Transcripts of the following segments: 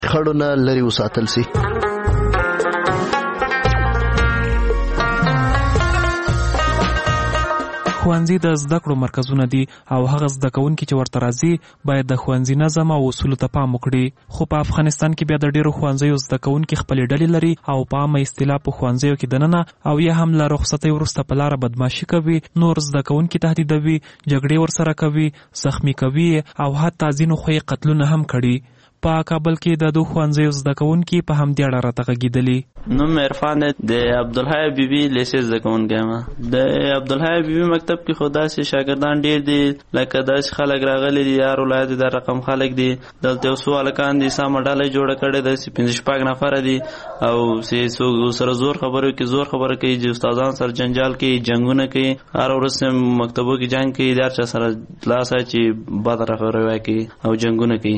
خړو نه لرې وساتل سي. ښوونځي د زده کړو مرکزونه دي او هغه زده کوونکي چې ورته راځي باید د ښوونځي نظم او اصولو ته پام وکړي. خو په افغانستان کې بیا د ډېرو ښوونځیو زده کوونکي خپلې ډلې لري او په عامه اصطلاح په ښوونځیو کې دننه او یا هم له رخصتۍ وروسته په لاره بدماشي کوي، نور زده کوونکي تهدیدوي، جګړې ورسره کوي، زخمي کوي او حتی ځینو خو یې قتلونه هم کړي. په کابل کې د دوه ښوونځیو زده کوونکي په همدې اړه راته غږېدلي. نوم عرفان دی، د عبدالحی بیبي لیسې زده کوونکی یم. د عبدالحی بیبي مکتب کې خو داسې شاګردان ډېر دي، لکه داسې خلک راغلي دي، هر ولایت د رقم خلک دي. دلته یو څو هلکان دي، سمه ډله یې جوړه کړې ده، 5-6 نفره دي او څوک سره زور خبرو کوي، چې استادان سره جنجال کوي، جنګونه کوي، هر ورځ مکتبو کې جنګ کوي، د هر چا سره لاس اچي، بد رویه کوي او جنګونه کوي.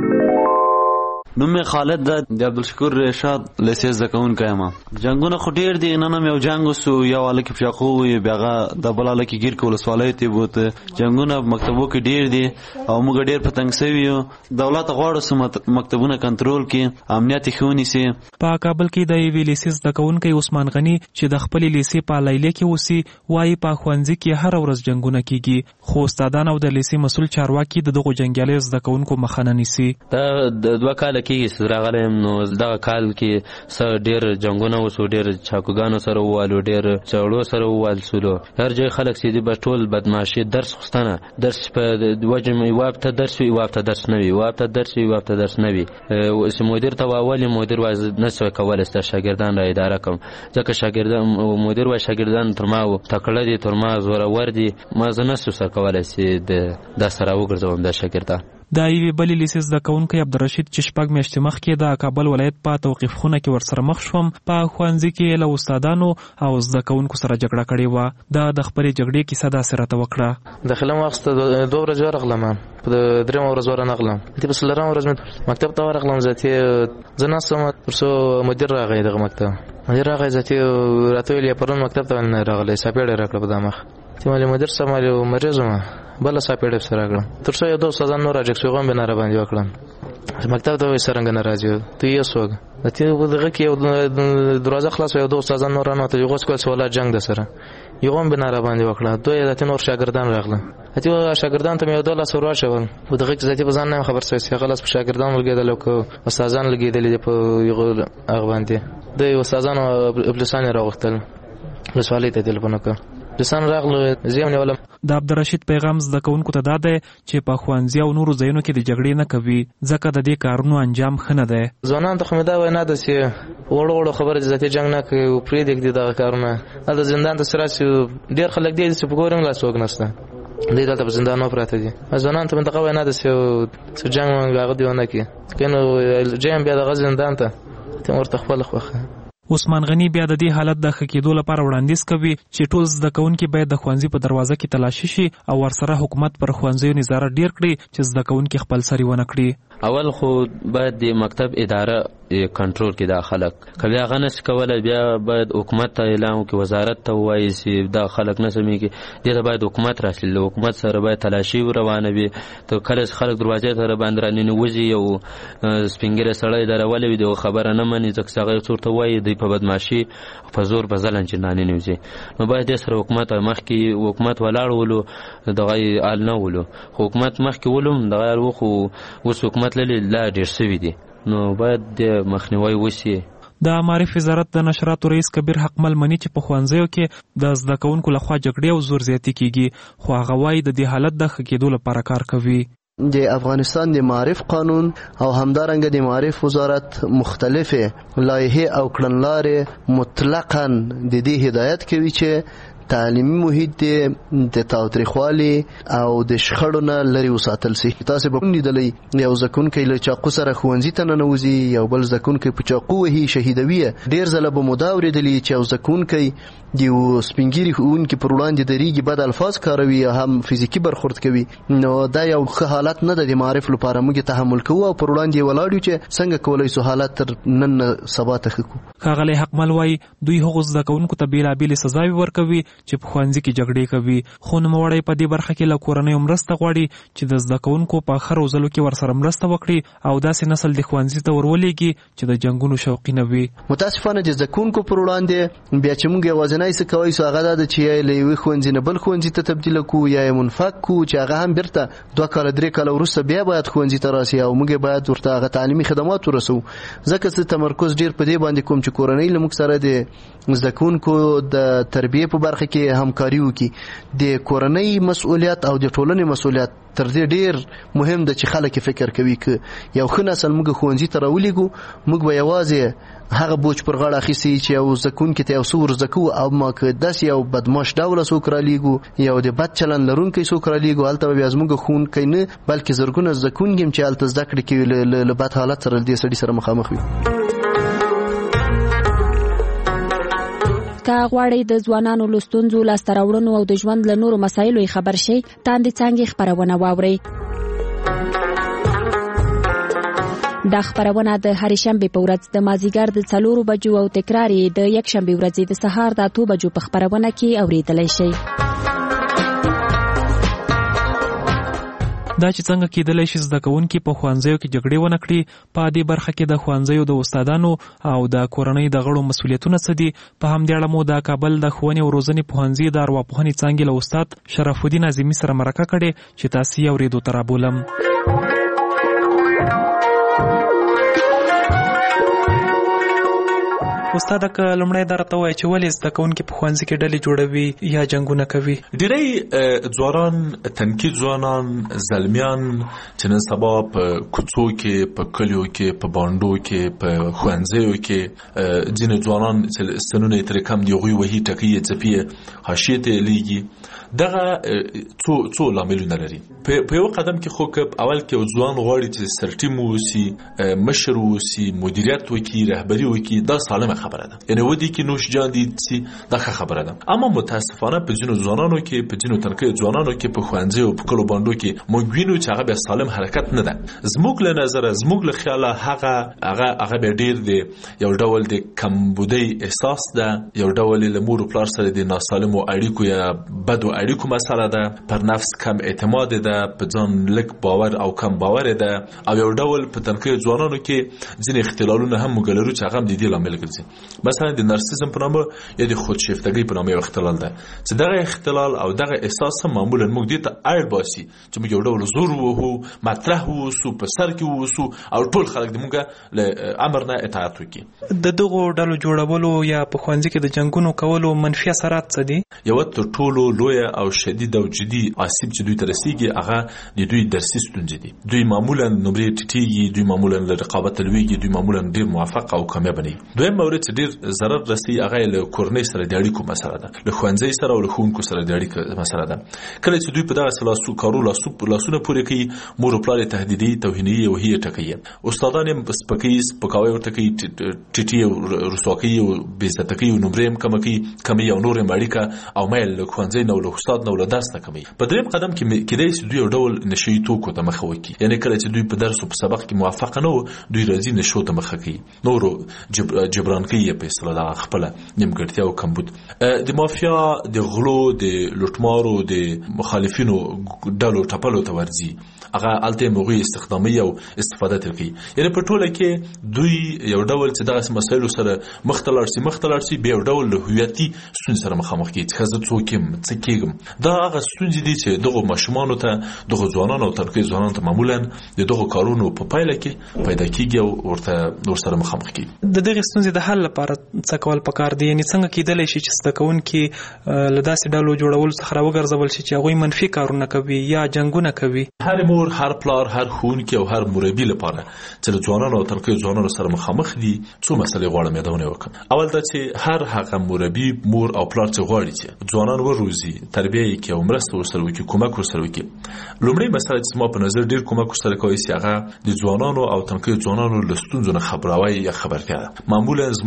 نوم خالد ده، د عبدالشکور رشاد لیسې زده کوونکی یم. جنګونه خو ډېر دي، نن هم یو جنګ وسو، یو هلک په چاقو وویل، بیا هغه د بل هلک ګیر کړ، ولسوالۍ ته یې بوته. جنګونه په مکتبو کې ډېر دي او موږ ډېر په تنګ سوي یو. دولت غواړو چې مکتبونه کنټرول کړي، امنیت یې ښه ونیسي. په کابل کې د یوې لیسې زده کوونکی عثمان غني چې د خپلې لیسې په لیلیه کې اوسي وایي په ښوونځي کې هره ورځ جنګونه کېږي، خو استادان او د لیسې مسؤل چارواکي د دغو جنګیالیو زده کوونکو مخه نه نیسي. دا 2 کاله کېږي چې راغلی یم، نو دغه کال کې ډېر جنګونه وسو، ډېر چاقوګانو سره ووالو، ډېر جګړو سره ووال سولو. هر ځای خلک چې دي به ټول بدماشي، درس خوستنه، درس په وجه یوه هفته درس وي، یوه هفته درس نه وي، یوه هفته درس وي، یوه هفته درس نه وي. چې مدیر ته واولي، مدیر وایي نه شوی کولی چې شاګردان را اداره کړم، ځکه مدیر وایي شاګردان تر ما تکړه دي، تر ما زورور دي، ما زه نه شم سره کولی چې دا سره وګرځوم دا شاګردان. د یوې بلې لیسې زده کوونکی عبدالرشید چې 6 میاشتې مخکې د کابل ولایت په توقیف خونه کې ورسره مخ شوم، په ښوونځي کې له استادانو او زده کوونکو سره جګړه کړې وه. د خپلې جګړې کیسه داسې راته وکړه. داخله مو اخیسته، 2 ورځې ورغلم، په 3 ورځ ورنغلم، په 4 ورځ مکتب ته ورغلم. زه ناستم تر څو مدیر راغی، دغه مکتب مدیر راغی، راته ویل پرون مکتب ته نه راغلی، ساپېړه راکړه په دا مخ. مالي مدیر سره مریض وم، بل ساپېړه سره راکړم، تر څو یو 2 استادان نور راجک شوم، به نه را باندې وکړم. مکتب ته وایي څرنګه نه راځي، ته یې څوک دغه کې یو دروازه خلاص، یو 2 استادان نور رانه ته یو غوس کول سواله جنگ ده سره یو هم به نه را باندې وکړه. 2 نور شاګردان راغله، شاګردان ته یو 2 لاس ورواچول، په دغه کې ذاتي په ځان نه خبر سوي، هغه لاس په شاګردان لګېدل او استادان لګېدل په هغه باندې. د استادانو پولیسان راغختل، ولسوالۍ ته تلیفون وکړ، لسان راغله زیمنه ولا. د عبدالرشید پیغام زده کوونکو ته دا دی چې په ښوونځي او نورو ځایونو کې د جګړې نه کوي، ځکه د دې کارونو انجام ښه نه دی. ځوانان ته خو مې دا وینا ده چې وړو خبرې ذاتي جنګ نه کوي او پرېږدي دغه کارونه. هلته زندان ته سره چې ډېر خلک دي چې په کور هم لا څوک نشته، دوی دلته په زندانو پراته دي. ځوانان ته مې دغه وینا ده چې جنګ هغه دې ونه کړي، که نو جنګ بیا دغه زندان ته ورته خپله خوښه. عثمان غني بیا د دې حالت د ښه کېدو لپاره وړاندیز کوي چې ټول زده کوونکي باید د ښوونځي په دروازه کې تلاشي شي او ورسره حکومت پر ښوونځیو نظارت ډیر کړي چې زده کوونکي خپل سری ونه کړي. اول خو باید د مکتب اداره کنټرول کې دا خلک کله هغه نس کوله، بیا باید حکومت ته اعلان وکړي، وزارت ته وایي چې دا خلک نه سمېږي، دې ته باید حکومت راسي، له حکومت سره باید تلاشي روانه وي. ته کله خلک دروازې ته باندې راننوځي، یو سپین ږیری سړی درولې وي، دغه خبره نه مني، ځکه هغه یو څه ورته وایي، دوی په بدماشي په زور په ظلم چې راننوځي. نو باید دې سره حکومت مخکې حکومت ولاړ ولو، دغه حال نه ولو، خو حکومت مخکې ولم دغه حال خو اوس حکومت لا ډېر سوي دي، نو باید د مخنیوي وشي. د معارف وزارت د نشراتو رئیس کبیر حقمل مني چې په ښوونځیو کې د زده کوونکو لخوا جګړې او زور زیاتي کیږي، خو هغه وایي د دې حالت د ښه کېدو لپاره کار کوي. د افغانستان د معارف قانون او همدارنګه د معارف وزارت مختلفه لایحې او کړنلارې مطلقاً د دې هدایت کوي چې تعلیمي محیط د تاوتریخوالي او د شخړو نه لرې وساتل سي. تاسو به لیدلی یو زکونکي له چاقو سره ښوونځي ته ننوځي، یو بل زکونکي په چاقو وهي شهیدوي. ډېر ځله به مو دا اورېدلي چې یو زکونکي د یو سپین ږیري ښوونکي پر وړاندې درېږي، بد الفاظ کاروي، هم فزیکي برخورد کوي. نو دا یو ښه حالت نه ده د معارف لپاره. موږ تحمل کوو او پر وړاندې ولاړ یو چې څنګه کولی شو حالت تر نن سبا ته ښه کړو. ښاغلی حقمل وایي دوی هغو زده کوونکو ته بېلابېلې سزاوې ورکوي چې په ښوونځي کې جګړې کوي. خو نوموړی په دې برخه کې له کورنیو مرسته غواړي چې د زده کوونکو په ښه روزلو کې ورسره مرسته وکړي او داسې نسل د ښوونځي ته ورولېږي چې د جنګونو شوقي نه وي. متاسفانه د زده کوونکو پر وړاندې بیا چې موږ یوازینی څه کوی سو هغه دا ده چې یا له یوې ښوونځي نه بل ښوونځي ته تبدیله کړو یا یې منفک کړو چې هغه هم بیرته 2 کاله 3 کاله وروسته بیا باید ښوونځي ته راسي او موږ باید ورته هغه تعلیمي خدمات ورسو. ځکه چې تمرکز ډیر په دې باندې کوم چې کورنۍ له موږ سره د زده کوونکو د تربیې په برخه کې همکاري وکړي. د کورنۍ مسؤلیت او د ټولنې مسؤلیت تر دې ډیر مهم ده چې خلک فکر کوي چې یو ښه نسل موږ ښوونځي ته راولېږو موږ به یوازې هغه بوج پر غاړه اخیستی چې یو زده کوونکي ته یو څه ور زده کوو او ما که داسې یو بدماش ډوله څوک رالیږو یو د بد چلند لرونکی څوک رالیږو هلته به بیا زموږ ښوونکی نه بلکې زرګونه زده کوونکي هم چې هلته زده کړې کوي له بد حالت سره دې سړي سره مخامخ وي. که غواړئ د ځوانانو له ستونزو لاسته راوړنو او د ژوند له نورو مسایلو خبر شئ تاندې څانګې خپرونه واورئ. دا خبرونه د هرې شنبې په ورځ د مازدیګر د 4 بجو او تکرار یې د یکشنبې ورځې د سهار د 8 بجو په خبرونه کې اوریدلای شئ. دا چې څنګه کېدلی شي زده کوونکي په ښوونځیو کې جګړې ونه کړي. په دې برخه کې د ښوونځیو د استادانو او د کورنۍ د غړو مسؤلیتونه څه دي؟ په همدې اړه مو د کابل د ښوونې او روزنې پوهنځي د ارواپوهنې څانګې له استاد شرف الدین اعظمي سره مرکه کړې چې تاسې یې اورېدو ته رابولم. استاد که لمړی دا راته وایي چې ولې زده کوونکي په ښوونځي کې ډلې جوړوي یا جنګونه کوي؟ ډېری ځوانان تنکي ځوانان زلمیان چې نن سبا په کوڅو کې په کلیو کې په بانډو کې په ښوونځیو کې ځینې ځوانان چې سنونه یې ترې کم دي هغوی وهي ټکوي یې ځپي حاشیې ته یې لیږي. دغه څو لاملونه لري. په یو قدم کې خو که اول کې یو ځوان غواړي چې سرټیم واوسي مشر واوسي مدیریت وکړي رهبري وکړي دا سالمه خبره ده. یعنې ودې کې نوش جان دي دا ښه خبره ده. اما متاسفانه په ځینو ځوانانو کې په ځینو تنکیو ځوانانو کې په ښوونځیو او په کلو بانډو کې موږ وینو چې هغه بیا سالم حرکت نه ده. زموږ له نظره زموږ له خیاله هغه بیا ډېر دی یو ډول د کمبودۍ احساس ده یو ډول له مور او پلار سره د ناسالمو اړیکو یا بدو اړیکو مسله ده پر نفس کم اعتماد ده په ځان لږ باور او کم باور ده او یو ډول په تنکیو ځوانانو کې ځینې اختلالونه هم موږ لرو چې هغه هم د دې لامل ګرځي. مثلا د نارسیزم په نامه یا د خودشیفتګۍ په نامه یو اختلال ده چې دغه اختلال او دغه احساس هم معمولا موږ دې ته اړ باسي چې موږ یو ډول زور وو مطرح وو په سر کې وو او ټول خلک د موږ له امر نه اطاعت وکړي. د دغو ډلو جوړولو یا په ښوونځي کې د جنګونو کولو منفي اثرات څه دي؟ یو تر ټولو لویه او شدید او جدي آسیب چې دوی ته رسیږي هغه د دوی درسي ستونزې دي. دوی معمولا نمرې ټیټېږي دوی معمولا له رقابت لویږي دوی معمولا ډېر موفق او کامیاب نه وي. دویم مورد چې ډېر ضرر رسي هغه له کورنۍ سره د اړیکو مسله ده له ښوونځي سره او له ښوونکو سره د اړیکو مسله ده. کله چې دوی په دغه کارو لاسونه پورې کوي مور او پلار تهدیدي توهیني او هي ټکوي استادان یې سپکوي سپکاوی ورته کوي ټیټي او رسوا کوي او بېعزته کوي نمرې هم کموي او نور هم اړیکه او میل له ښوونځي نه او له استاد نه او له درس نه کموي. په دریم قدم کې کېدای شي دوی یو ډول نشهیي توکو ته مخه وکړي. یعنې کله چې دوی په درس او په سبق کې موفق نه وو دوی راځي نشو ته مخه کوي نورو جبران کوي په اصطلاح د خپله نیمګړتیا او کمبود. د مافیا د غلو د لوټمارو د مخالفینو ډلو ټپلو ته ورځي هغه هلته یې هغوی استخداموي او استفاده ترې کوي. یعنې په ټوله کې دوی یو ډول چې دغسې مسایلو سره مخ ته لاړ شي بیا یو ډول له هویتي ستونزې سره مخامخ کېږي چې ښه زه څوک یم څه کېږم. دا هغه ستونزې دي چې دغو ماشومانو ته دغو ځوانانو او تنکیو ځوانانو ته معمولا د دغو کارونو په پایله کې پیدا کېږي او ورسره مخامخ کېږي. د دغې ستونزې د حل لپاره څه کول پکار دي؟ یعنې څنګه کېدلی شي چې زده کوونکي له داسې ډلو جوړولو څخه راوګرځول شي چې هغوی منفي کارونه کوي یا جنګونه کوي؟ هر مور هر پلار هر ښوونکي او هر مربي لپاره چې د ځوانانو او تنکیو ځوانانو سره مخامخ دي څو مسلې غواړم یادونه وکړم. اول دا چې هر هغه مربي مور او پلار چې غواړي چې ځوانان وروزي تربیه یې کړي او مرسته ورسره وکړي کومک ورسره وکړي. لومړی مسله چې زما په نظر ډېر کومک ورسره کوي چې هغه د ځوانانو او تنکیو ځوانانو له ستونزو نه خبراوی یا خبرتیا ده. معمولا زموږ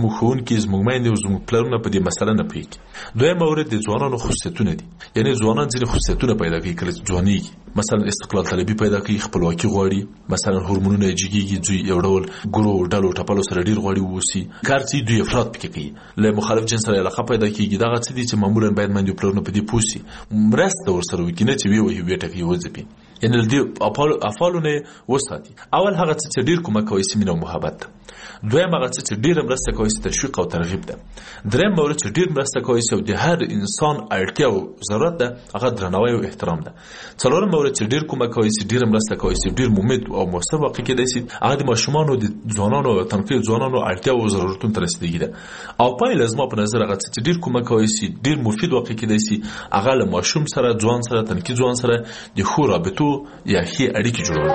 زموږ ښوونکي زموږ میندې او زموږ پلرونه په دې مسله نه پوهېږي. دویم مورد د ځوانانو خصوصیتونه دي، یعنې ځوانان ځینې خصوصیتونه پیدا کوي کله چې ځوانېږي، مثلا استقلال طلبي پیدا کوي، خپلواکي غواړي، مثلا هورمونونه یې جګېږي، دوی یو ډول ګروو ډلو ټپلو سره ډېر غواړي واوسي، کار چې دوی افراد پکې کوي، له مخالف جنس سره علاقه پیدا کېږي. دغه څه دي چې معمولا باید میندې او پلرونه په دې پوه سي، مرسته ورسره وکړي، نه چې ویې وهي ویې ټکوي وځپي، یعنې له دې افعالو نه یې وساتي. اول هغه څه چې ډېر کومک کوي سي مینه او محبت ده. دویم هغه څه چې ډېره مرسته کوي سي تشویق او ترغیب ده. دریم مورد چې ډېر مرسته کوي سي او د هر انسان اړتیا او ضرورت ده هغه درناوی او احترام ده. څلورم مورد چې ډېر کومک کوي سي ډېره مرسته کوي سي ډېر مفید او مؤثر واقع کېدای سي هغه د ماشومانو د ځوانانو او تنقیل ځوانانو اړتیا او ضرورتونو ته رسیدګي ده. او پایله زما په نظر هغه څه چې ډېر کومک کوي سي ډېر مفید واقع کېدای سي هغه له ماشوم سره ځوان سره تنقیل ځوان سره د ښو رابطو یا ښې اړیکې جوړول.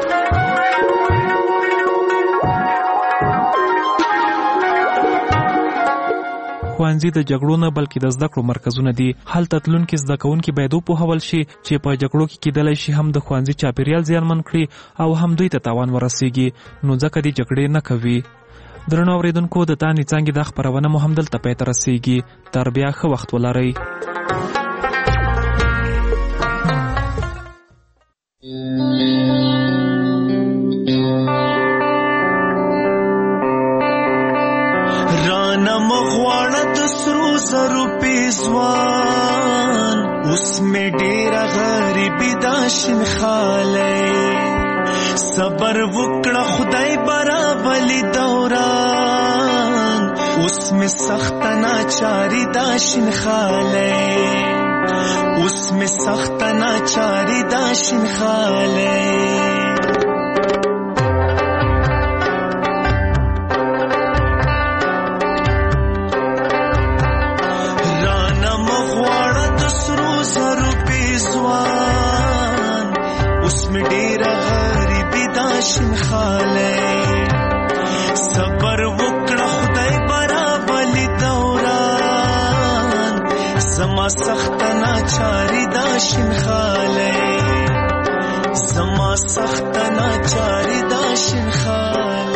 ښوونځي د جګړو نه بلکې د زده کړو مرکزونه دي. هلته تلونکي زده کوونکي باید وپوهول شي چې په جګړو کې کېدلی شي هم د ښوونځي چاپیریال زیانمن کړي او هم دوی ته تاوان ورسیږي، نو ځکه دې جګړې نه کوي. درنو اورېدونکو، د تانې څانګې دا خپرونه مو هم دلته پای ته رسیږي. تر بیا ښه وخت ولرئ. پیزوان اس میں ډیره غریبی داشن خالی صبر وکړه خدای برابلی دوران اس میں سخت ناچاری داشن خالی اس میں سخت ناچاری داشن خالی صبر وکړه خدای برابلی دوران زما سخت ناچاری داشن خالی زما سخت ناچاری داشن خالی